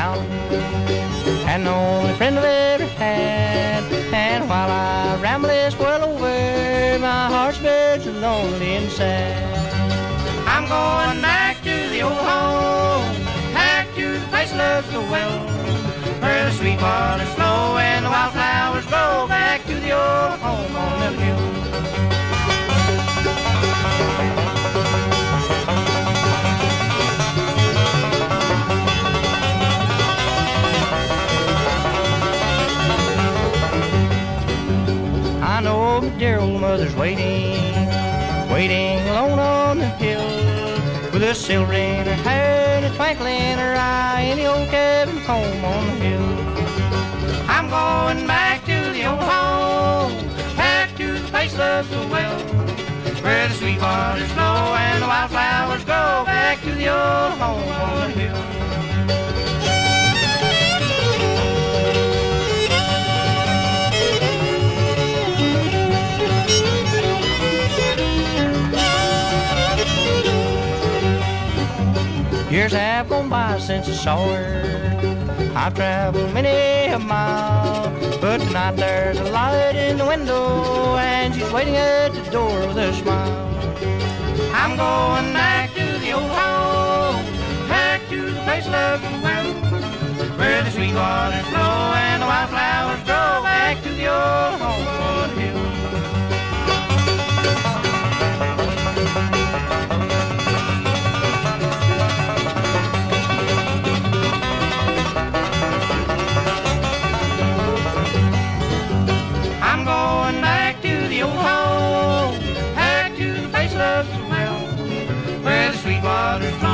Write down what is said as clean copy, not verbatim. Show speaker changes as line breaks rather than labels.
around, and the only friend I've ever had. And while I ramble this world over, my heart's very lonely and sad. I'm going back to the old home, back to the place I love so well, where the sweet waters flow and the wildflowers grow. Back to the old home on the hill. I know my dear old mother's waiting, waiting alone on the hill, with a silver in her hair and a twinkle in her eye, in the old cabin home on the hill. I'm going back to the old home, back to the place I love so well, where the sweet waters flow and the wildflowers grow. Back to the old home on the hill. Years have gone by since I saw her. I've traveled many a mile, but tonight there's a light in the window, and she's waiting at the door with a smile. I'm going back to the old home, back to the place I love so well, where the sweet waters flow and the wildflowers grow. Back to the old home on the hill. I'm going back to the old home, back to the place I love so well, where the sweet waters flow